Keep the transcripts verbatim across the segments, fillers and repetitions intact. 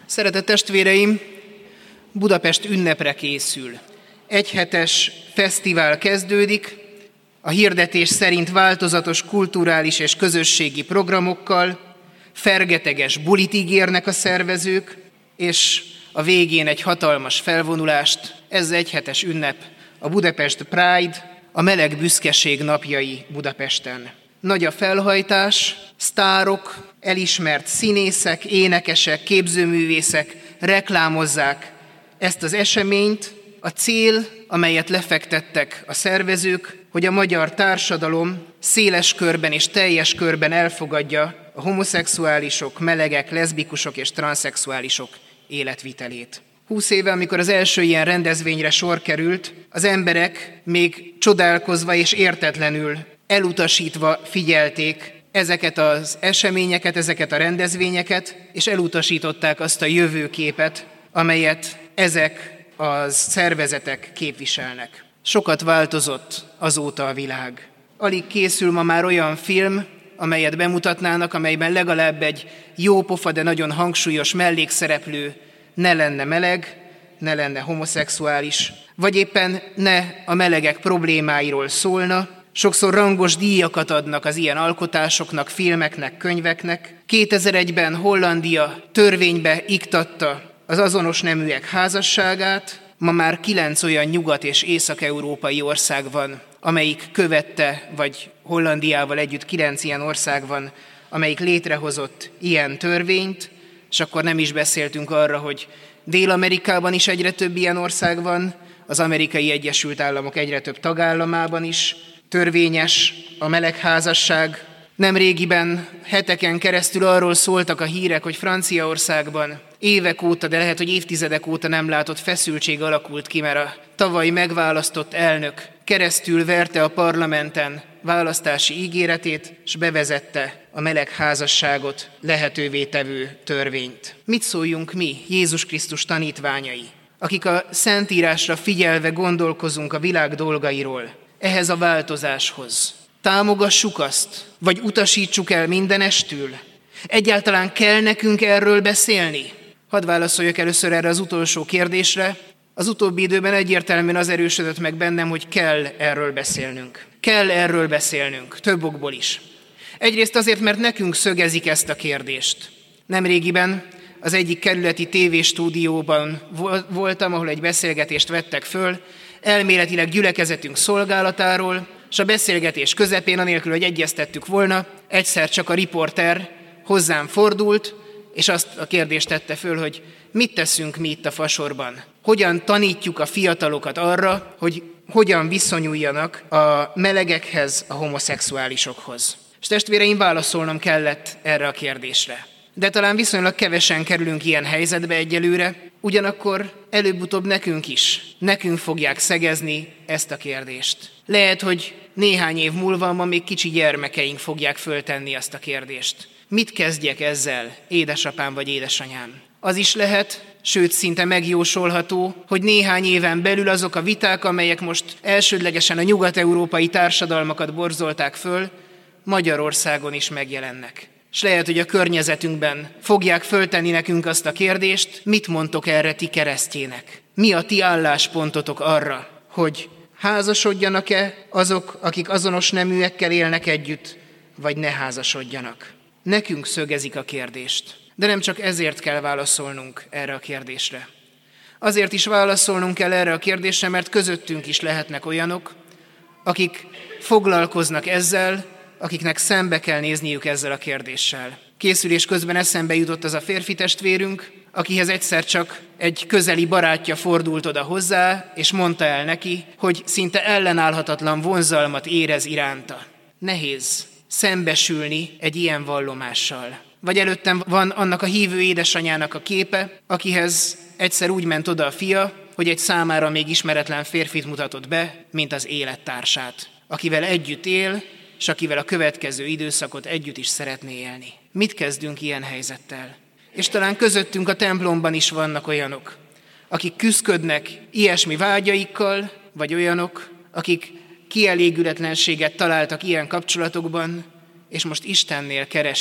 Szeretett testvéreim, Budapest ünnepre készül. Egyhetes fesztivál kezdődik, a hirdetés szerint változatos kulturális és közösségi programokkal, fergeteges bulit ígérnek a szervezők, és a végén egy hatalmas felvonulást. Ez egyhetes ünnep, a Budapest Pride, a meleg büszkeség napjai Budapesten. Nagy a felhajtás, sztárok, elismert színészek, énekesek, képzőművészek reklámozzák ezt az eseményt. A cél, amelyet lefektettek a szervezők, hogy a magyar társadalom széles körben és teljes körben elfogadja a homoszexuálisok, melegek, leszbikusok és transzexuálisok életvitelét. Húsz éve, amikor az első ilyen rendezvényre sor került, az emberek még csodálkozva és értetlenül, elutasítva figyelték ezeket az eseményeket, ezeket a rendezvényeket, és elutasították azt a jövőképet, amelyet ezek a szervezetek képviselnek. Sokat változott azóta a világ. Alig készül ma már olyan film, amelyet bemutatnának, amelyben legalább egy jópofa, de nagyon hangsúlyos mellékszereplő ne lenne meleg, ne lenne homoszexuális, vagy éppen ne a melegek problémáiról szólna. Sokszor rangos díjakat adnak az ilyen alkotásoknak, filmeknek, könyveknek. kétezer-egyben Hollandia törvénybe iktatta az azonos neműek házasságát, ma már kilenc olyan nyugat- és észak-európai ország van, amelyik követte, vagy Hollandiával együtt kilenc ilyen ország van, amelyik létrehozott ilyen törvényt, és akkor nem is beszéltünk arra, hogy Dél-Amerikában is egyre több ilyen ország van, az Amerikai Egyesült Államok egyre több tagállamában is törvényes a melegházasság. Nemrégiben heteken keresztül arról szóltak a hírek, hogy Franciaországban évek óta, de lehet, hogy évtizedek óta nem látott feszültség alakult ki, mert a tavaly megválasztott elnök keresztül verte a parlamenten választási ígéretét, és bevezette a melegházasságot lehetővé tevő törvényt. Mit szóljunk mi, Jézus Krisztus tanítványai, akik a Szentírásra figyelve gondolkozunk a világ dolgairól, ehhez a változáshoz? Támogassuk azt, vagy utasítsuk el mindenestül? Egyáltalán kell nekünk erről beszélni? Hadd válaszoljak először erre az utolsó kérdésre. Az utóbbi időben egyértelműen az erősödött meg bennem, hogy kell erről beszélnünk. Kell erről beszélnünk, több okból is. Egyrészt azért, mert nekünk szögezik ezt a kérdést. Nemrégiben az egyik kerületi tévéstúdióban voltam, ahol egy beszélgetést vettek föl, elméletileg gyülekezetünk szolgálatáról, és a beszélgetés közepén, anélkül, hogy egyeztettük volna, egyszer csak a riporter hozzám fordult, és azt a kérdést tette föl, hogy mit teszünk mi itt a Fasorban? Hogyan tanítjuk a fiatalokat arra, hogy hogyan viszonyuljanak a melegekhez, a homoszexuálisokhoz? És testvéreim, válaszolnom kellett erre a kérdésre. De talán viszonylag kevesen kerülünk ilyen helyzetbe egyelőre, ugyanakkor előbb-utóbb nekünk is, nekünk fogják szegezni ezt a kérdést. Lehet, hogy néhány év múlva ma még kicsi gyermekeink fogják föltenni azt a kérdést. Mit kezdjek ezzel, édesapám vagy édesanyám? Az is lehet, sőt szinte megjósolható, hogy néhány éven belül azok a viták, amelyek most elsődlegesen a nyugat-európai társadalmakat borzolták föl, Magyarországon is megjelennek. És lehet, hogy a környezetünkben fogják föltenni nekünk azt a kérdést, mit mondtok erre ti keresztjének? Mi a ti álláspontotok arra, hogy házasodjanak-e azok, akik azonos neműekkel élnek együtt, vagy ne házasodjanak? Nekünk szögezik a kérdést, de nem csak ezért kell válaszolnunk erre a kérdésre. Azért is válaszolnunk kell erre a kérdésre, mert közöttünk is lehetnek olyanok, akik foglalkoznak ezzel, akiknek szembe kell nézniük ezzel a kérdéssel. Készülés közben eszembe jutott az a férfi testvérünk, akihez egyszer csak egy közeli barátja fordult oda hozzá, és mondta el neki, hogy szinte ellenállhatatlan vonzalmat érez iránta. Nehéz szembesülni egy ilyen vallomással. Vagy előttem van annak a hívő édesanyának a képe, akihez egyszer úgy ment oda a fia, hogy egy számára még ismeretlen férfit mutatott be, mint az élettársát, akivel együtt él, és akivel a következő időszakot együtt is szeretné élni. Mit kezdünk ilyen helyzettel? És talán közöttünk a templomban is vannak olyanok, akik küszködnek ilyesmi vágyaikkal, vagy olyanok, akik kielégületlenséget találtak ilyen kapcsolatokban, és most Istennél keresik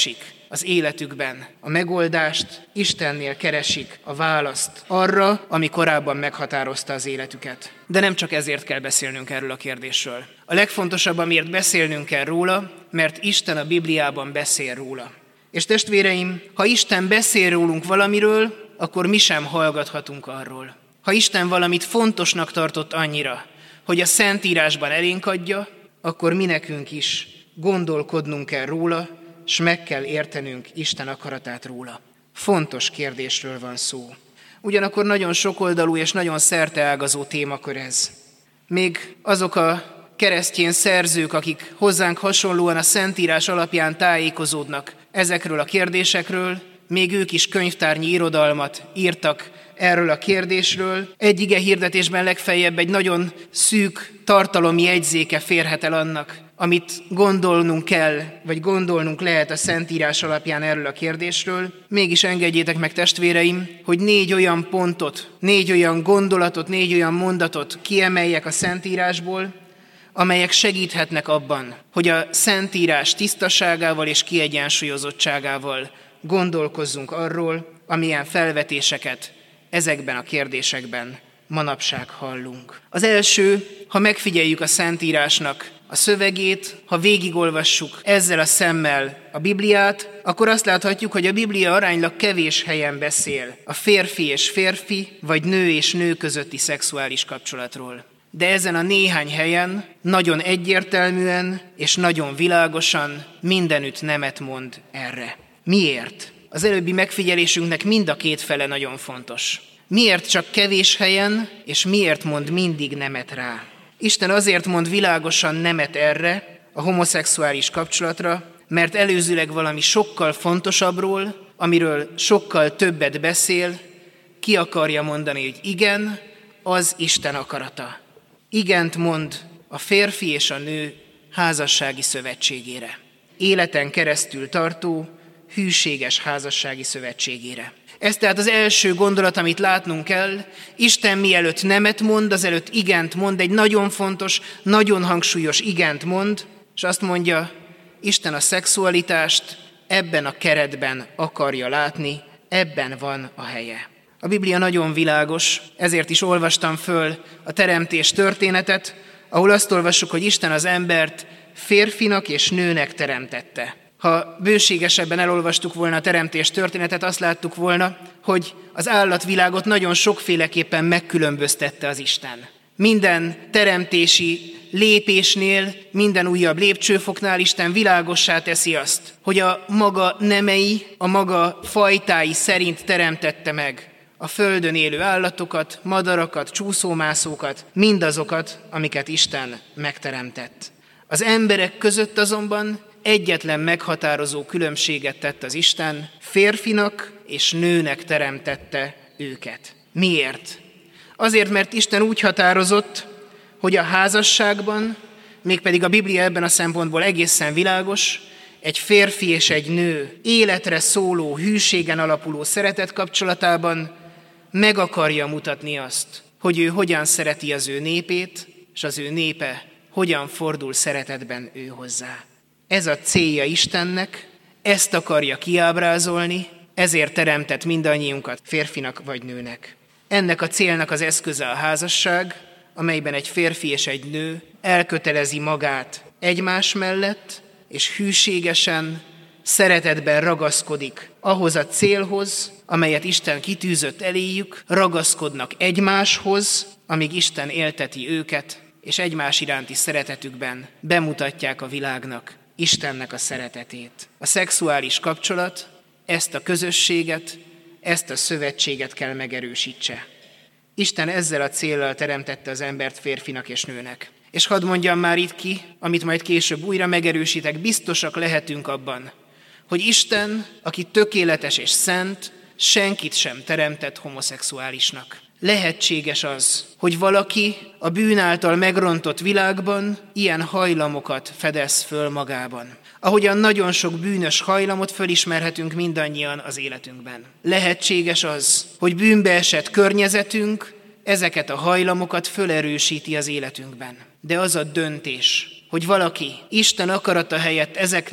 az életükben a megoldást, Istennél keresik a választ arra, ami korábban meghatározta az életüket. De nem csak ezért kell beszélnünk erről a kérdésről. A legfontosabb, amiért beszélnünk kell róla, mert Isten a Bibliában beszél róla. És testvéreim, ha Isten beszél rólunk valamiről, akkor mi sem hallgathatunk arról. Ha Isten valamit fontosnak tartott annyira, hogy a Szentírásban elénk adja, akkor mi nekünk is gondolkodnunk kell róla, s meg kell értenünk Isten akaratát róla. Fontos kérdésről van szó. Ugyanakkor nagyon sokoldalú és nagyon szerteágazó témakör ez. Még azok a keresztény szerzők, akik hozzánk hasonlóan a Szentírás alapján tájékozódnak ezekről a kérdésekről, még ők is könyvtárnyi irodalmat írtak erről a kérdésről. Egy ige hirdetésben legfeljebb egy nagyon szűk tartalmi jegyzéke férhet el annak, amit gondolnunk kell, vagy gondolnunk lehet a Szentírás alapján erről a kérdésről. Mégis engedjétek meg, testvéreim, hogy négy olyan pontot, négy olyan gondolatot, négy olyan mondatot kiemeljek a Szentírásból, amelyek segíthetnek abban, hogy a Szentírás tisztaságával és kiegyensúlyozottságával gondolkozzunk arról, amilyen felvetéseket ezekben a kérdésekben manapság hallunk. Az első, ha megfigyeljük a Szentírásnak a szövegét, ha végigolvassuk ezzel a szemmel a Bibliát, akkor azt láthatjuk, hogy a Biblia aránylag kevés helyen beszél a férfi és férfi, vagy nő és nő közötti szexuális kapcsolatról. De ezen a néhány helyen nagyon egyértelműen és nagyon világosan mindenütt nemet mond erre. Miért? Az előbbi megfigyelésünknek mind a két fele nagyon fontos. Miért csak kevés helyen, és miért mond mindig nemet rá? Isten azért mond világosan nemet erre, a homoszexuális kapcsolatra, mert előzőleg valami sokkal fontosabbról, amiről sokkal többet beszél, ki akarja mondani, hogy igen, az Isten akarata. Igent mond a férfi és a nő házassági szövetségére. Életen keresztül tartó, hűséges házassági szövetségére. Ez tehát az első gondolat, amit látnunk kell. Isten mielőtt nemet mond, azelőtt igent mond, egy nagyon fontos, nagyon hangsúlyos igent mond, és azt mondja, Isten a szexualitást ebben a keretben akarja látni, ebben van a helye. A Biblia nagyon világos, ezért is olvastam föl a teremtés történetet, ahol azt olvassuk, hogy Isten az embert férfinak és nőnek teremtette. Ha bőségesebben elolvastuk volna a teremtés történetet, azt láttuk volna, hogy az állatvilágot nagyon sokféleképpen megkülönböztette az Isten. Minden teremtési lépésnél, minden újabb lépcsőfoknál Isten világossá teszi azt, hogy a maga nemei, a maga fajtái szerint teremtette meg a földön élő állatokat, madarakat, csúszómászókat, mindazokat, amiket Isten megteremtett. Az emberek között azonban egyetlen meghatározó különbséget tett az Isten, férfinak és nőnek teremtette őket. Miért? Azért, mert Isten úgy határozott, hogy a házasságban, mégpedig a Biblia ebben a szempontból egészen világos, egy férfi és egy nő életre szóló, hűségen alapuló szeretet kapcsolatában meg akarja mutatni azt, hogy ő hogyan szereti az ő népét, és az ő népe hogyan fordul szeretetben ő hozzá. Ez a célja Istennek, ezt akarja kiábrázolni, ezért teremtett mindannyiunkat férfinak vagy nőnek. Ennek a célnak az eszköze a házasság, amelyben egy férfi és egy nő elkötelezi magát egymás mellett, és hűségesen, szeretetben ragaszkodik ahhoz a célhoz, amelyet Isten kitűzött eléjük, ragaszkodnak egymáshoz, amíg Isten élteti őket, és egymás iránti szeretetükben bemutatják a világnak Istennek a szeretetét. A szexuális kapcsolat ezt a közösséget, ezt a szövetséget kell megerősítse. Isten ezzel a céllal teremtette az embert férfinak és nőnek. És hadd mondjam már itt ki, amit majd később újra megerősítek, biztosak lehetünk abban, hogy Isten, aki tökéletes és szent, senkit sem teremtett homoszexuálisnak. Lehetséges az, hogy valaki a bűn által megrontott világban ilyen hajlamokat fedez föl magában. Ahogyan nagyon sok bűnös hajlamot fölismerhetünk mindannyian az életünkben. Lehetséges az, hogy bűnbe esett környezetünk ezeket a hajlamokat fölerősíti az életünkben. De az a döntés, hogy valaki Isten akarata helyett ezeknek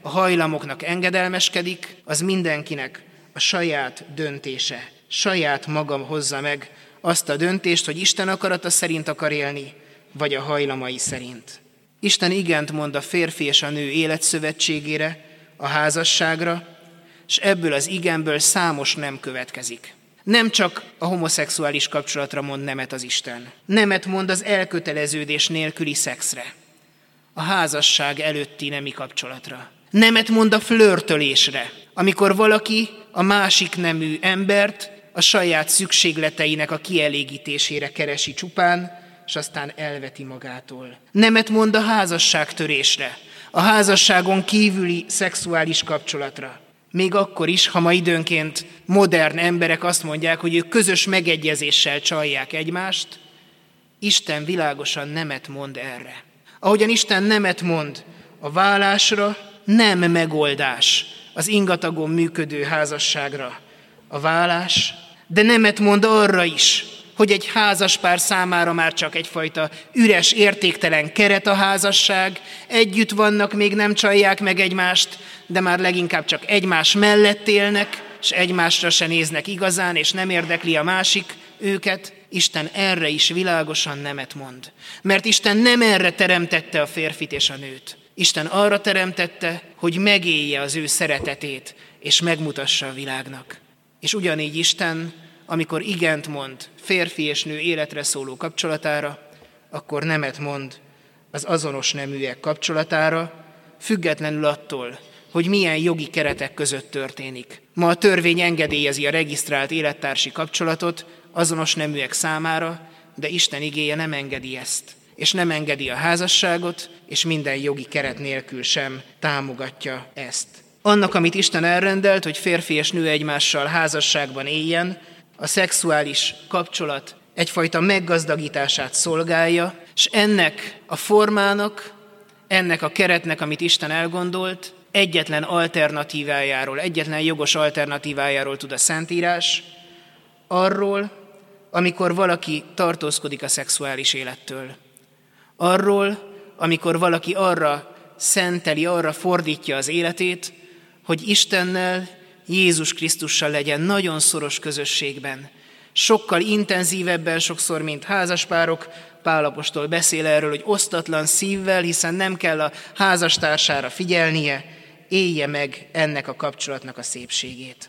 a hajlamoknak engedelmeskedik, az mindenkinek a saját döntése. Saját maga hozza meg azt a döntést, hogy Isten akarata szerint akar élni, vagy a hajlamai szerint. Isten igent mond a férfi és a nő életszövetségére, a házasságra, és ebből az igenből számos nem következik. Nem csak a homoszexuális kapcsolatra mond nemet az Isten. Nemet mond az elköteleződés nélküli szexre, a házasság előtti nemi kapcsolatra. Nemet mond a flörtölésre, amikor valaki a másik nemű embert a saját szükségleteinek a kielégítésére keresi csupán, és aztán elveti magától. Nemet mond a házasságtörésre, a házasságon kívüli szexuális kapcsolatra. Még akkor is, ha ma időnként modern emberek azt mondják, hogy ők közös megegyezéssel csalják egymást, Isten világosan nemet mond erre. Ahogyan Isten nemet mond a válásra, nem megoldás az ingatagon működő házasságra a válás, de nemet mond arra is, hogy egy házaspár számára már csak egyfajta üres, értéktelen keret a házasság, együtt vannak, még nem csalják meg egymást, de már leginkább csak egymás mellett élnek, és egymásra se néznek igazán, és nem érdekli a másik őket. Isten erre is világosan nemet mond. Mert Isten nem erre teremtette a férfit és a nőt. Isten arra teremtette, hogy megélje az ő szeretetét, és megmutassa a világnak. És ugyanígy Isten, amikor igent mond férfi és nő életre szóló kapcsolatára, akkor nemet mond az azonos neműek kapcsolatára, függetlenül attól, hogy milyen jogi keretek között történik. Ma a törvény engedélyezi a regisztrált élettársi kapcsolatot azonos neműek számára, de Isten igéje nem engedi ezt, és nem engedi a házasságot, és minden jogi keret nélkül sem támogatja ezt. Annak, amit Isten elrendelt, hogy férfi és nő egymással házasságban éljen, a szexuális kapcsolat egyfajta meggazdagítását szolgálja, és ennek a formának, ennek a keretnek, amit Isten elgondolt, egyetlen alternatívájáról, egyetlen jogos alternatívájáról tud a Szentírás, arról, amikor valaki tartózkodik a szexuális élettől. Arról, amikor valaki arra szenteli, arra fordítja az életét, hogy Istennel, Jézus Krisztussal legyen nagyon szoros közösségben. Sokkal intenzívebben sokszor, mint házaspárok. Pál apostol beszél erről, hogy osztatlan szívvel, hiszen nem kell a házastársára figyelnie, élje meg ennek a kapcsolatnak a szépségét.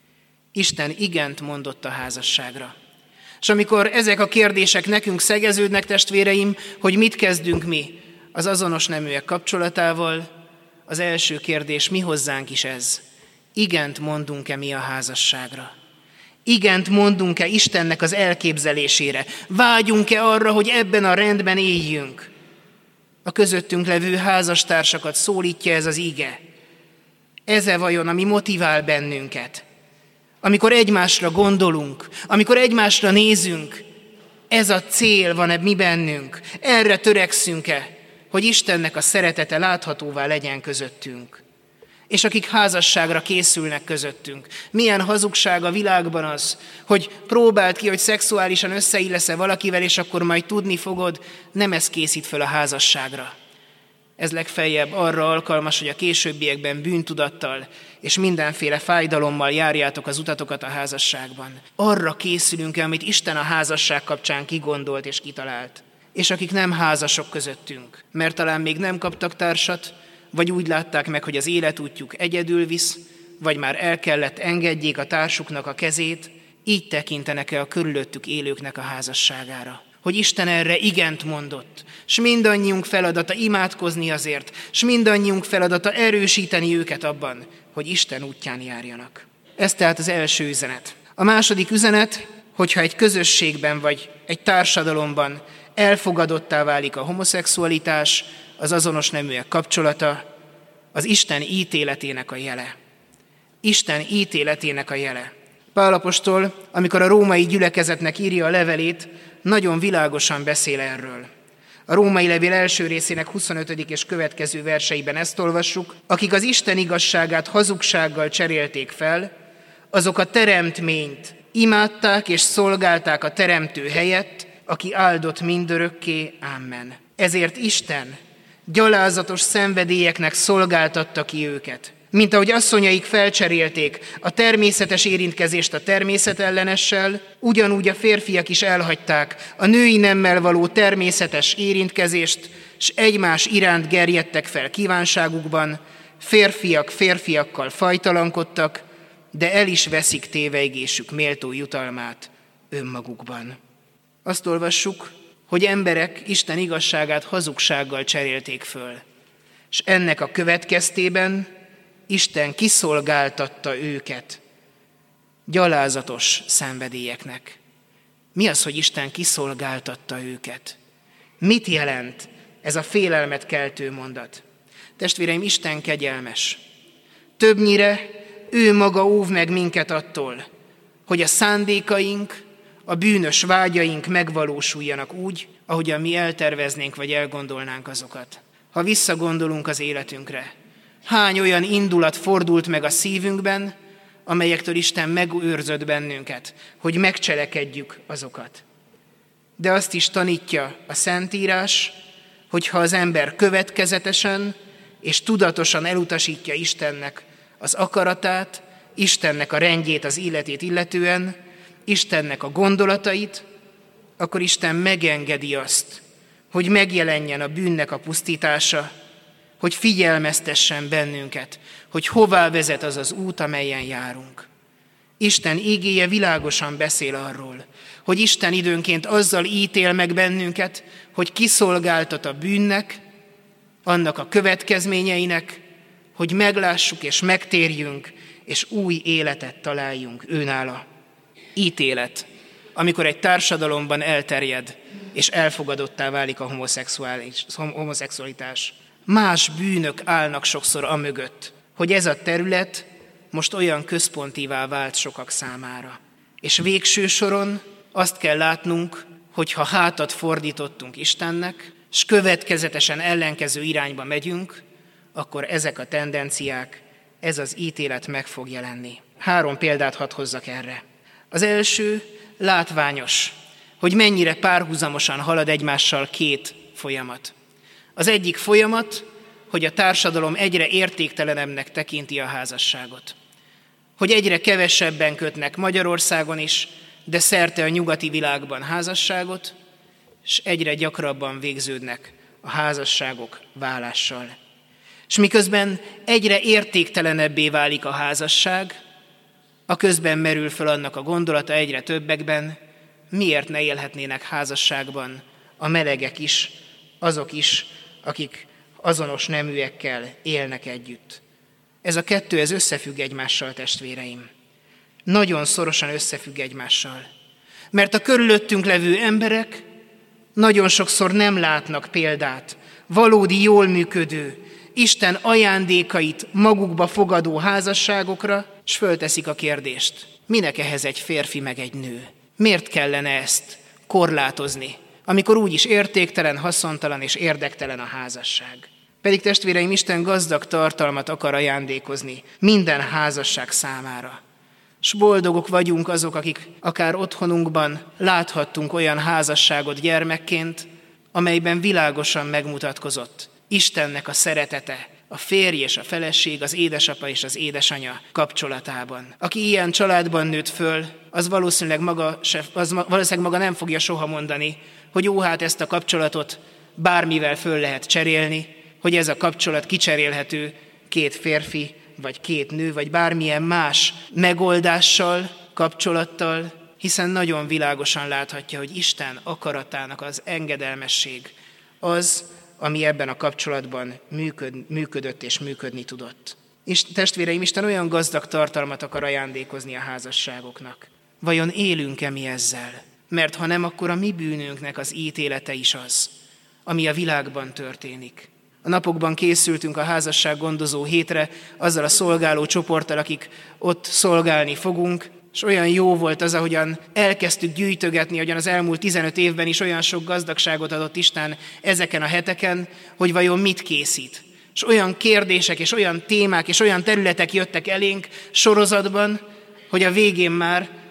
Isten igent mondott a házasságra. És amikor ezek a kérdések nekünk szegeződnek, testvéreim, hogy mit kezdünk mi az azonos neműek kapcsolatával, az első kérdés, mi hozzánk is ez. Igent mondunk-e mi a házasságra? Igent mondunk-e Istennek az elképzelésére? Vágyunk-e arra, hogy ebben a rendben éljünk? A közöttünk levő házastársakat szólítja ez az ige. Ez-e vajon, ami motivál bennünket? Amikor egymásra gondolunk, amikor egymásra nézünk, ez a cél van-e mi bennünk? Erre törekszünk-e, hogy Istennek a szeretete láthatóvá legyen közöttünk? És akik házasságra készülnek közöttünk. Milyen hazugság a világban az, hogy próbáld ki, hogy szexuálisan összeillesz-e valakivel, és akkor majd tudni fogod, nem ez készít föl a házasságra. Ez legfeljebb arra alkalmas, hogy a későbbiekben bűntudattal és mindenféle fájdalommal járjátok az utatokat a házasságban. Arra készülünk-e, amit Isten a házasság kapcsán kigondolt és kitalált. És akik nem házasok közöttünk, mert talán még nem kaptak társat, vagy úgy látták meg, hogy az életútjuk egyedül visz, vagy már el kellett engedjék a társuknak a kezét, így tekintenek-e a körülöttük élőknek a házasságára. Hogy Isten erre igent mondott, s mindannyiunk feladata imádkozni azért, s mindannyiunk feladata erősíteni őket abban, hogy Isten útján járjanak. Ez tehát az első üzenet. A második üzenet, hogyha egy közösségben vagy egy társadalomban elfogadottá válik a homoszexualitás, az azonos neműek kapcsolata, az Isten ítéletének a jele. Isten ítéletének a jele. Pál apostol, amikor a római gyülekezetnek írja a levelét, nagyon világosan beszél erről. A római levél első részének huszonötödik és következő verseiben ezt olvassuk: akik az Isten igazságát hazugsággal cserélték fel, azok a teremtményt imádták és szolgálták a teremtő helyett, aki áldott mindörökké. Amen. Ezért Isten Gyalázatos szenvedélyeknek szolgáltatta ki őket. Mint ahogy asszonyaik felcserélték a természetes érintkezést a természetellenessel, ugyanúgy a férfiak is elhagyták a női nemmel való természetes érintkezést, s egymás iránt gerjedtek fel kívánságukban, férfiak férfiakkal fajtalankodtak, de el is veszik tévejgésük méltó jutalmát önmagukban. Azt olvassuk, hogy emberek Isten igazságát hazugsággal cserélték föl, és ennek a következtében Isten kiszolgáltatta őket gyalázatos szenvedélyeknek. Mi az, hogy Isten kiszolgáltatta őket? Mit jelent ez a félelmet keltő mondat? Testvéreim, Isten kegyelmes. Többnyire ő maga óv meg minket attól, hogy a szándékaink, a bűnös vágyaink megvalósuljanak úgy, ahogyan mi elterveznénk vagy elgondolnánk azokat. Ha visszagondolunk az életünkre, hány olyan indulat fordult meg a szívünkben, amelyektől Isten megőrzött bennünket, hogy megcselekedjük azokat. De azt is tanítja a Szentírás, hogy ha az ember következetesen és tudatosan elutasítja Istennek az akaratát, Istennek a rendjét, az életét illetően, Istennek a gondolatait, akkor Isten megengedi azt, hogy megjelenjen a bűnnek a pusztítása, hogy figyelmeztessen bennünket, hogy hová vezet az az út, amelyen járunk. Isten igéje világosan beszél arról, hogy Isten időnként azzal ítél meg bennünket, hogy kiszolgáltat a bűnnek, annak a következményeinek, hogy meglássuk és megtérjünk, és új életet találjunk őnála. Ítélet, amikor egy társadalomban elterjed, és elfogadottá válik a homoszexualitás. Más bűnök állnak sokszor amögött, hogy ez a terület most olyan központívá vált sokak számára. És végső soron azt kell látnunk, hogy ha hátat fordítottunk Istennek, s következetesen ellenkező irányba megyünk, akkor ezek a tendenciák, ez az ítélet meg fog jelenni. Három példát hadd hozzak erre. Az első látványos, hogy mennyire párhuzamosan halad egymással két folyamat. Az egyik folyamat, hogy a társadalom egyre értéktelenebbnek tekinti a házasságot. Hogy egyre kevesebben kötnek Magyarországon is, de szerte a nyugati világban házasságot, és egyre gyakrabban végződnek a házasságok válással. És miközben egyre értéktelenebbé válik a házasság, a közben merül föl annak a gondolata egyre többekben, miért ne élhetnének házasságban a melegek is, azok is, akik azonos neműekkel élnek együtt. Ez a kettő, ez összefügg egymással, testvéreim. Nagyon szorosan összefügg egymással. Mert a körülöttünk levő emberek nagyon sokszor nem látnak példát valódi, jól működő, Isten ajándékait magukba fogadó házasságokra, és fölteszik a kérdést, minek ehhez egy férfi meg egy nő? Miért kellene ezt korlátozni, amikor úgyis értéktelen, haszontalan és érdektelen a házasság? Pedig testvéreim, Isten gazdag tartalmat akar ajándékozni minden házasság számára. S boldogok vagyunk azok, akik akár otthonunkban láthattunk olyan házasságot gyermekként, amelyben világosan megmutatkozott Istennek a szeretete, a férj és a feleség, az édesapa és az édesanya kapcsolatában. Aki ilyen családban nőtt föl, az valószínűleg maga, se, az valószínűleg maga nem fogja soha mondani, hogy jó, hát ezt a kapcsolatot bármivel föl lehet cserélni, hogy ez a kapcsolat kicserélhető két férfi, vagy két nő, vagy bármilyen más megoldással, kapcsolattal, hiszen nagyon világosan láthatja, hogy Isten akaratának az engedelmesség az, ami ebben a kapcsolatban működ, működött és működni tudott. És testvéreim, Isten olyan gazdag tartalmat akar ajándékozni a házasságoknak. Vajon élünk-e mi ezzel? Mert ha nem, akkor a mi bűnünknek az ítélete is az, ami a világban történik. A napokban készültünk a házasság gondozó hétre azzal a szolgáló csoporttal, akik ott szolgálni fogunk, és olyan jó volt az, ahogyan elkezdtük gyűjtögetni, ahogyan az elmúlt tizenöt évben is olyan sok gazdagságot adott Isten ezeken a heteken, hogy vajon mit készít. És olyan kérdések, és olyan témák, és olyan területek jöttek elénk sorozatban, hogy a végén már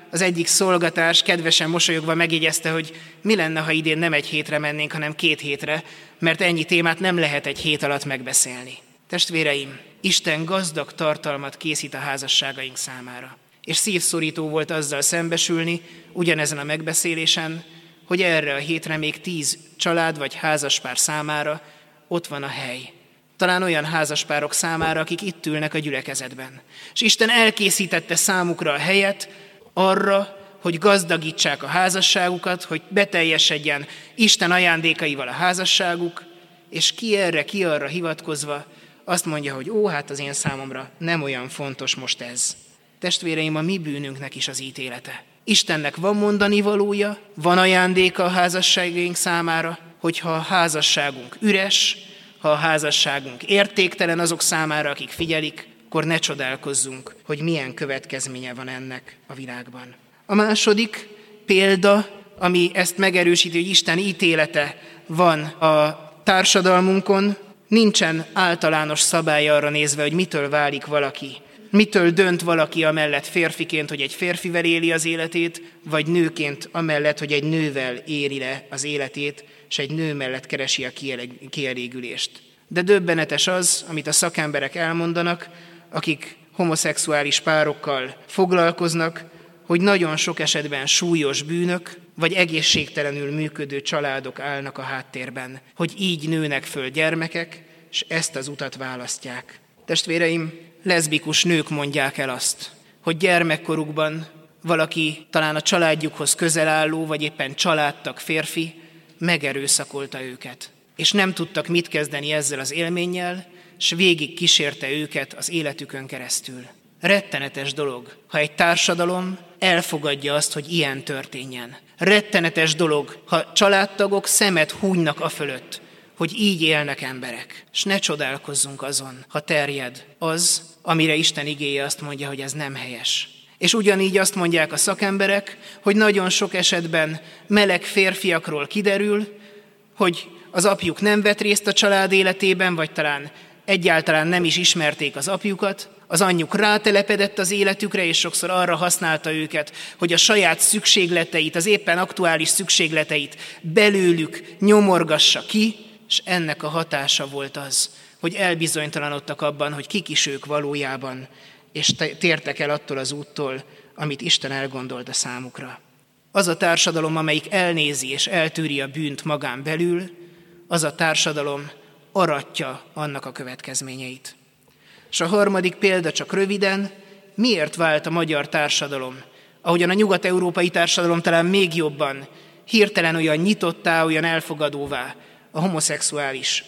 az egyik szolgatárs kedvesen mosolyogva megjegyezte, hogy mi lenne, ha idén nem egy hétre mennénk, hanem két hétre, mert ennyi témát nem lehet egy hét alatt megbeszélni. Testvéreim, Isten gazdag tartalmat készít a házasságaink számára. És szívszorító volt azzal szembesülni, ugyanezen a megbeszélésen, hogy erre a hétre még tíz család vagy házaspár számára ott van a hely. Talán olyan házaspárok számára, akik itt ülnek a gyülekezetben. És Isten elkészítette számukra a helyet arra, hogy gazdagítsák a házasságukat, hogy beteljesedjen Isten ajándékaival a házasságuk, és ki erre, ki arra hivatkozva azt mondja, hogy ó, hát az én számomra nem olyan fontos most ez. Testvéreim, a mi bűnünknek is az ítélete. Istennek van mondani valója, van ajándéka a házasságaink számára, hogyha a házasságunk üres, ha a házasságunk értéktelen azok számára, akik figyelik, akkor ne csodálkozzunk, hogy milyen következménye van ennek a világban. A második példa, ami ezt megerősíti, hogy Isten ítélete van a társadalmunkon, nincsen általános szabály arra nézve, hogy mitől válik valaki, mitől dönt valaki amellett férfiként, hogy egy férfivel éli az életét, vagy nőként amellett, hogy egy nővel éli le az életét, és egy nő mellett keresi a kielégülést. De döbbenetes az, amit a szakemberek elmondanak, akik homoszexuális párokkal foglalkoznak, hogy nagyon sok esetben súlyos bűnök, vagy egészségtelenül működő családok állnak a háttérben, hogy így nőnek föl gyermekek, és ezt az utat választják. Testvéreim, leszbikus nők mondják el azt, hogy gyermekkorukban valaki talán a családjukhoz közel álló, vagy éppen családtag férfi megerőszakolta őket, és nem tudtak mit kezdeni ezzel az élménnyel, s végig kísérte őket az életükön keresztül. Rettenetes dolog, ha egy társadalom elfogadja azt, hogy ilyen történjen. Rettenetes dolog, ha családtagok szemet húnynak afölött, hogy így élnek emberek. És ne csodálkozzunk azon, ha terjed az, amire Isten igéje azt mondja, hogy ez nem helyes. És ugyanígy azt mondják a szakemberek, hogy nagyon sok esetben meleg férfiakról kiderül, hogy az apjuk nem vett részt a család életében, vagy talán egyáltalán nem is ismerték az apjukat, az anyjuk rátelepedett az életükre, és sokszor arra használta őket, hogy a saját szükségleteit, az éppen aktuális szükségleteit belőlük nyomorgassa ki, és ennek a hatása volt az, hogy elbizonytalanodtak abban, hogy kik is ők valójában, és tértek el attól az úttól, amit Isten elgondolt a számukra. Az a társadalom, amelyik elnézi és eltűri a bűnt magán belül, az a társadalom aratja annak a következményeit. És a harmadik példa csak röviden, miért vált a magyar társadalom, ahogyan a nyugat-európai társadalom talán még jobban, hirtelen olyan nyitottá, olyan elfogadóvá a homoszexuális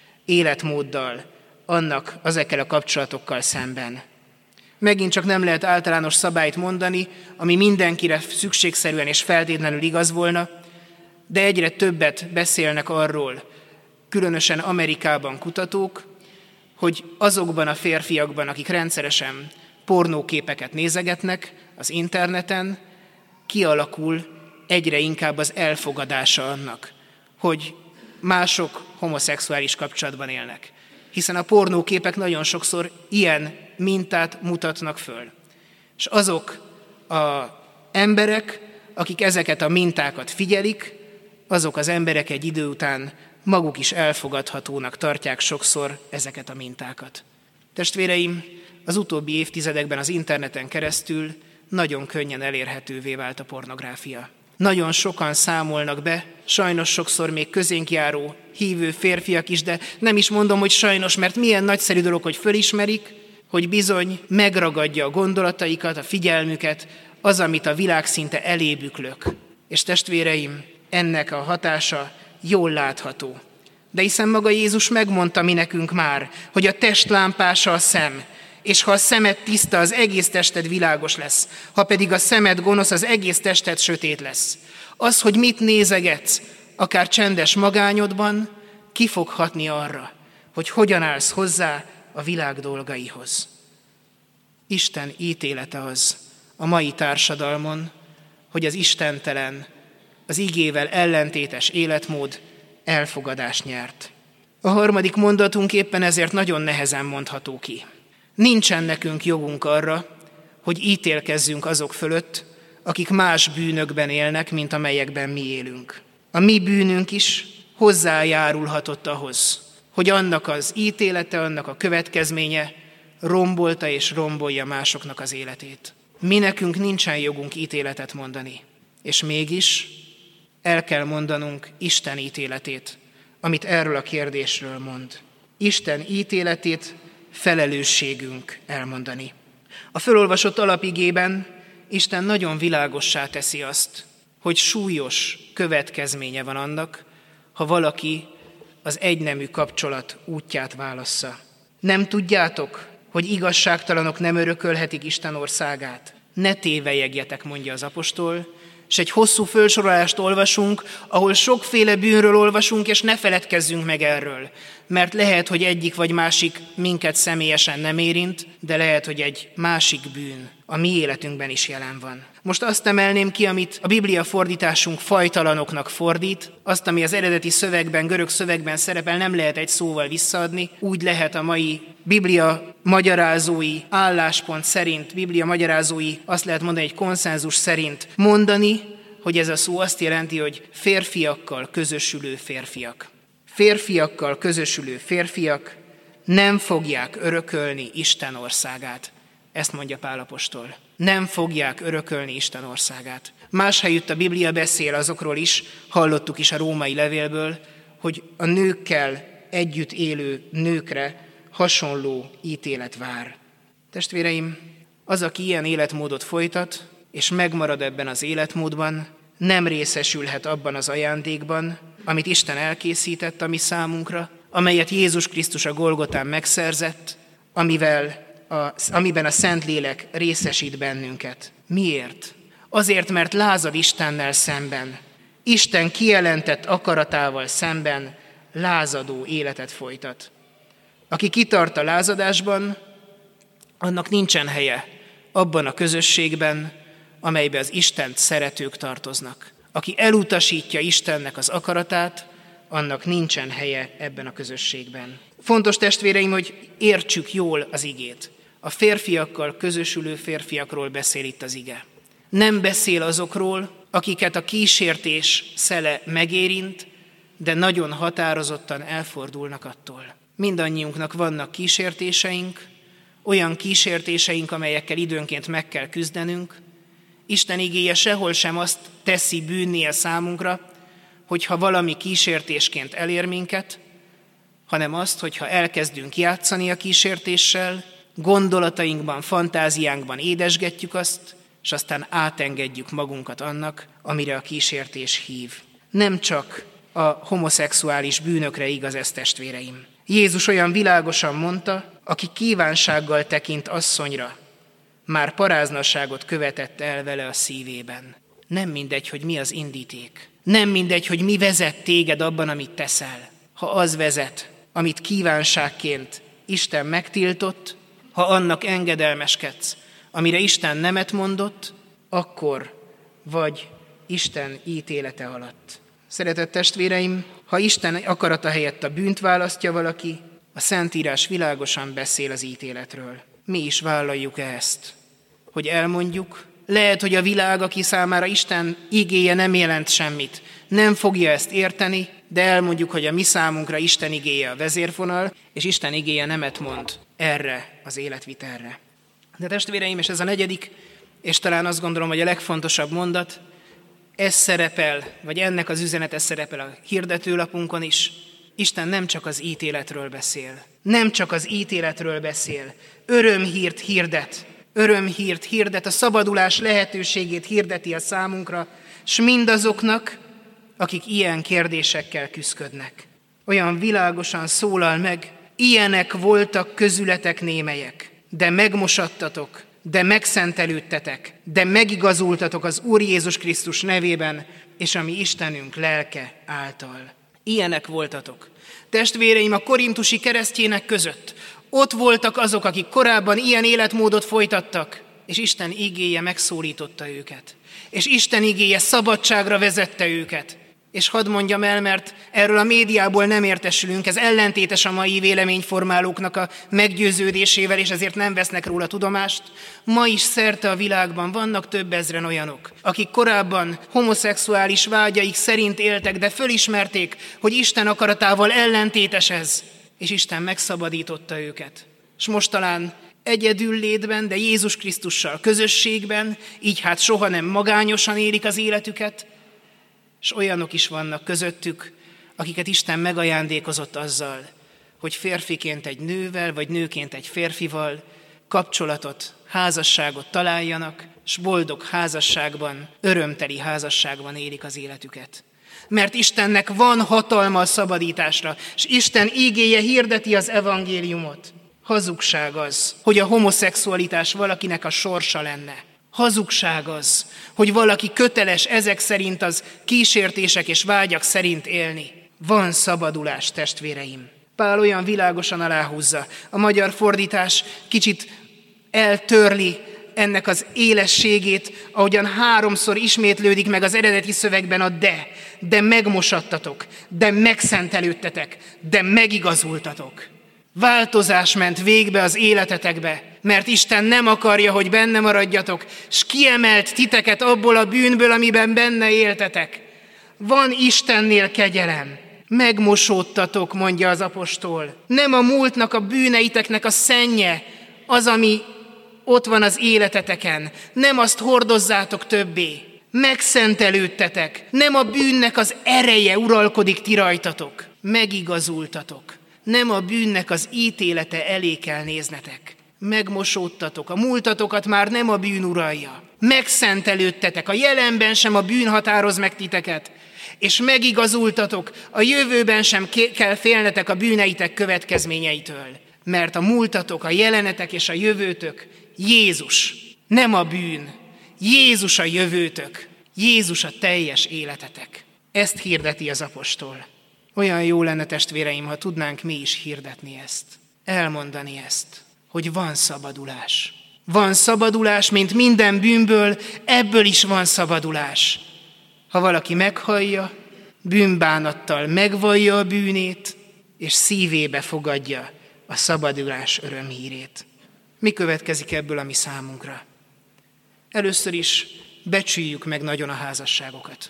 életmóddal, annak ezekkel a kapcsolatokkal szemben. Megint csak nem lehet általános szabályt mondani, ami mindenkire szükségszerűen és feltétlenül igaz volna, de egyre többet beszélnek arról, különösen Amerikában kutatók, hogy azokban a férfiakban, akik rendszeresen pornóképeket nézegetnek az interneten, kialakul egyre inkább az elfogadása annak, hogy mások homoszexuális kapcsolatban élnek. Hiszen a pornóképek nagyon sokszor ilyen mintát mutatnak föl. És azok az emberek, akik ezeket a mintákat figyelik, azok az emberek egy idő után maguk is elfogadhatónak tartják sokszor ezeket a mintákat. Testvéreim, az utóbbi évtizedekben az interneten keresztül nagyon könnyen elérhetővé vált a pornográfia. Nagyon sokan számolnak be, sajnos sokszor még közénk járó hívő férfiak is, de nem is mondom, hogy sajnos, mert milyen nagyszerű dolog, hogy fölismerik, hogy bizony megragadja a gondolataikat, a figyelmüket, az, amit a világ szinte elébük lök. És testvéreim, ennek a hatása jól látható. De hiszen maga Jézus megmondta mi nekünk már, hogy a test lámpása a szem, és ha a szemed tiszta, az egész tested világos lesz, ha pedig a szemed gonosz, az egész tested sötét lesz. Az, hogy mit nézegetsz, akár csendes magányodban, ki fog hatni arra, hogy hogyan állsz hozzá a világ dolgaihoz. Isten ítélete az a mai társadalmon, hogy az istentelen, az igével ellentétes életmód elfogadást nyert. A harmadik mondatunk éppen ezért nagyon nehezen mondható ki. Nincsen nekünk jogunk arra, hogy ítélkezzünk azok fölött, akik más bűnökben élnek, mint amelyekben mi élünk. A mi bűnünk is hozzájárulhatott ahhoz, hogy annak az ítélete, annak a következménye rombolta és rombolja másoknak az életét. Mi nekünk nincsen jogunk ítéletet mondani, és mégis el kell mondanunk Isten ítéletét, amit erről a kérdésről mond. Isten ítéletét felelősségünk elmondani. A fölolvasott alapigében Isten nagyon világossá teszi azt, hogy súlyos következménye van annak, ha valaki az egynemű kapcsolat útját válassza. Nem tudjátok, hogy igazságtalanok nem örökölhetik Isten országát? Ne tévelyegjetek, mondja az apostol, és egy hosszú fölsorolást olvasunk, ahol sokféle bűnről olvasunk, és ne feledkezzünk meg erről. Mert lehet, hogy egyik vagy másik minket személyesen nem érint, de lehet, hogy egy másik bűn a mi életünkben is jelen van. Most azt emelném ki, amit a Biblia fordításunk fajtalanoknak fordít, azt, ami az eredeti szövegben, görög szövegben szerepel, nem lehet egy szóval visszaadni, úgy lehet a mai Biblia magyarázói álláspont szerint, Biblia magyarázói azt lehet mondani, egy konszenzus szerint mondani, hogy ez a szó azt jelenti, hogy férfiakkal közösülő férfiak. Férfiakkal közösülő férfiak nem fogják örökölni Isten országát. Ezt mondja Pál apostol. Nem fogják örökölni Isten országát. Más helyütt a Biblia beszél azokról is, hallottuk is a római levélből, hogy a nőkkel együtt élő nőkre hasonló ítélet vár. Testvéreim, az, aki ilyen életmódot folytat, és megmarad ebben az életmódban, nem részesülhet abban az ajándékban, amit Isten elkészített a mi számunkra, amelyet Jézus Krisztus a Golgotán megszerzett, amivel a, amiben a Szentlélek részesít bennünket. Miért? Azért, mert lázad Istennel szemben. Isten kijelentett akaratával szemben lázadó életet folytat. Aki kitart a lázadásban, annak nincsen helye abban a közösségben, amelybe az Istent szeretők tartoznak. Aki elutasítja Istennek az akaratát, annak nincsen helye ebben a közösségben. Fontos, testvéreim, hogy értsük jól az igét. A férfiakkal közösülő férfiakról beszél itt az ige. Nem beszél azokról, akiket a kísértés szele megérint, de nagyon határozottan elfordulnak attól. Mindannyiunknak vannak kísértéseink, olyan kísértéseink, amelyekkel időnként meg kell küzdenünk. Isten igéje sehol sem azt teszi bűnné a számunkra, hogyha valami kísértésként elér minket, hanem azt, hogyha elkezdünk játszani a kísértéssel, gondolatainkban, fantáziánkban édesgetjük azt, és aztán átengedjük magunkat annak, amire a kísértés hív. Nem csak a homoszexuális bűnökre igaz ez, testvéreim. Jézus olyan világosan mondta, aki kívánsággal tekint asszonyra, már paráznasságot követett el vele a szívében. Nem mindegy, hogy mi az indíték. Nem mindegy, hogy mi vezet téged abban, amit teszel. Ha az vezet, amit kívánságként Isten megtiltott, ha annak engedelmeskedsz, amire Isten nemet mondott, akkor vagy Isten ítélete alatt. Szeretett testvéreim, ha Isten akarata helyett a bűnt választja valaki, a Szentírás világosan beszél az ítéletről. Mi is vállaljuk ezt, hogy elmondjuk. Lehet, hogy a világ, aki számára Isten igéje nem jelent semmit, nem fogja ezt érteni, de elmondjuk, hogy a mi számunkra Isten igéje a vezérfonal, és Isten igéje nemet mond erre az életvitelre. De testvéreim, és ez a negyedik, és talán azt gondolom, hogy a legfontosabb mondat, ez szerepel, vagy ennek az üzenete szerepel a hirdetőlapunkon is. Isten nem csak az ítéletről beszél. Nem csak az ítéletről beszél. Örömhírt hirdet. Örömhírt hirdet, a szabadulás lehetőségét hirdeti a számunkra, s mindazoknak, akik ilyen kérdésekkel küszködnek. Olyan világosan szólal meg, ilyenek voltak közületek némelyek, de megmosattatok, de megszentelődtetek, de megigazultatok az Úr Jézus Krisztus nevében, és a mi Istenünk lelke által. Ilyenek voltatok. Testvéreim, a korintusi keresztjének között ott voltak azok, akik korábban ilyen életmódot folytattak, és Isten igéje megszólította őket. És Isten igéje szabadságra vezette őket. És hadd mondjam el, mert erről a médiából nem értesülünk, ez ellentétes a mai véleményformálóknak a meggyőződésével, és ezért nem vesznek róla tudomást. Ma is szerte a világban vannak több ezren olyanok, akik korábban homoszexuális vágyaik szerint éltek, de fölismerték, hogy Isten akaratával ellentétes ez, és Isten megszabadította őket. És most talán egyedül létben, de Jézus Krisztussal közösségben, így hát soha nem magányosan élik az életüket, és olyanok is vannak közöttük, akiket Isten megajándékozott azzal, hogy férfiként egy nővel, vagy nőként egy férfival kapcsolatot, házasságot találjanak, és boldog házasságban, örömteli házasságban élik az életüket. Mert Istennek van hatalma a szabadításra, és Isten ígéje hirdeti az evangéliumot. Hazugság az, hogy a homoszexualitás valakinek a sorsa lenne. Hazugság az, hogy valaki köteles ezek szerint az kísértések és vágyak szerint élni. Van szabadulás, testvéreim. Pál olyan világosan aláhúzza. A magyar fordítás kicsit eltörli ennek az élességét, ahogyan háromszor ismétlődik meg az eredeti szövegben a de. De megmosattatok, de megszentelődtetek, de megigazultatok. Változás ment végbe az életetekbe, mert Isten nem akarja, hogy benne maradjatok, s kiemelt titeket abból a bűnből, amiben benne éltetek. Van Istennél kegyelem. Megmosódtatok, mondja az apostol. Nem a múltnak, a bűneiteknek a szennye az, ami ott van az életeteken. Nem azt hordozzátok többé. Megszentelődtetek. Nem a bűnnek az ereje uralkodik ti rajtatok. Megigazultatok. Nem a bűnnek az ítélete elé kell néznetek. Megmosódtatok, a múltatokat már nem a bűn uralja. Megszentelődtetek, a jelenben sem a bűn határoz meg titeket, és megigazultatok, a jövőben sem kell félnetek a bűneitek következményeitől. Mert a múltatok, a jelenetek és a jövőtök Jézus, nem a bűn. Jézus a jövőtök, Jézus a teljes életetek. Ezt hirdeti az apostol. Olyan jó lenne, testvéreim, ha tudnánk mi is hirdetni ezt, elmondani ezt, hogy van szabadulás. Van szabadulás, mint minden bűnből, ebből is van szabadulás. Ha valaki meghallja, bűnbánattal megvallja a bűnét, és szívébe fogadja a szabadulás örömhírét. Mi következik ebből a mi számunkra? Először is becsüljük meg nagyon a házasságokat.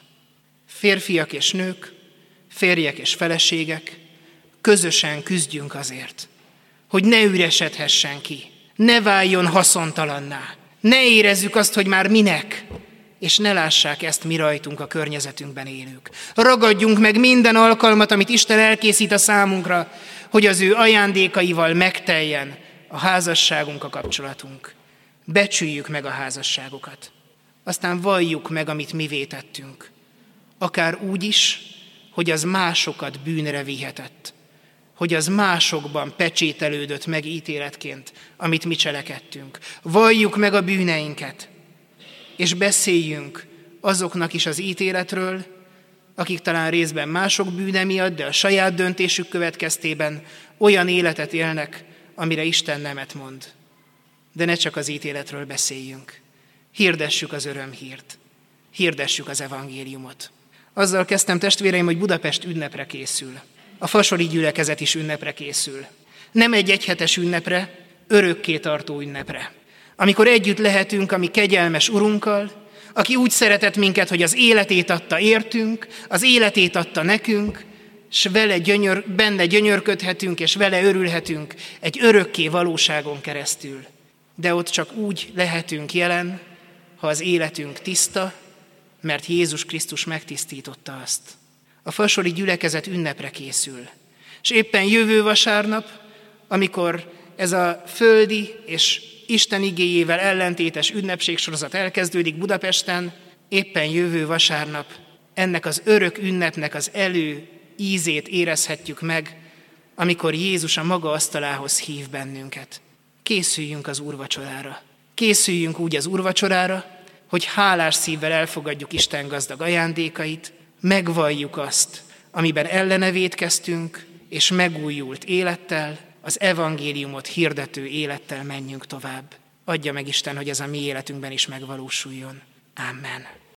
Férfiak és nők, férjek és feleségek, közösen küzdjünk azért, hogy ne üresedhessen ki, ne váljon haszontalanná, ne érezzük azt, hogy már minek, és ne lássák ezt mi rajtunk a környezetünkben élők. Ragadjunk meg minden alkalmat, amit Isten elkészít a számunkra, hogy az ő ajándékaival megteljen a házasságunk, a kapcsolatunk. Becsüljük meg a házasságokat. Aztán valljuk meg, amit mi vétettünk. Akár úgy is, hogy az másokat bűnre vihetett, hogy az másokban pecsételődött meg ítéletként, amit mi cselekedtünk. Valljuk meg a bűneinket, és beszéljünk azoknak is az ítéletről, akik talán részben mások bűne miatt, de a saját döntésük következtében olyan életet élnek, amire Isten nemet mond. De ne csak az ítéletről beszéljünk. Hirdessük az örömhírt. Hirdessük az evangéliumot. Azzal kezdtem, testvéreim, hogy Budapest ünnepre készül. A fasori gyülekezet is ünnepre készül. Nem egy egyhetes ünnepre, örökké tartó ünnepre. Amikor együtt lehetünk a mi kegyelmes Urunkkal, aki úgy szeretett minket, hogy az életét adta értünk, az életét adta nekünk, és vele gyönyör, benne gyönyörködhetünk, és vele örülhetünk egy örökké valóságon keresztül. De ott csak úgy lehetünk jelen, ha az életünk tiszta, mert Jézus Krisztus megtisztította azt. A fasori gyülekezet ünnepre készül. És éppen jövő vasárnap, amikor ez a földi és Isten igéjével ellentétes ünnepségsorozat elkezdődik Budapesten, éppen jövő vasárnap ennek az örök ünnepnek az elő ízét érezhetjük meg, amikor Jézus a maga asztalához hív bennünket. Készüljünk az úrvacsorára. Készüljünk úgy az úrvacsorára, hogy hálás szívvel elfogadjuk Isten gazdag ajándékait, megvalljuk azt, amiben ellene vétkeztünk, és megújult élettel, az evangéliumot hirdető élettel menjünk tovább. Adja meg Isten, hogy ez a mi életünkben is megvalósuljon. Amen.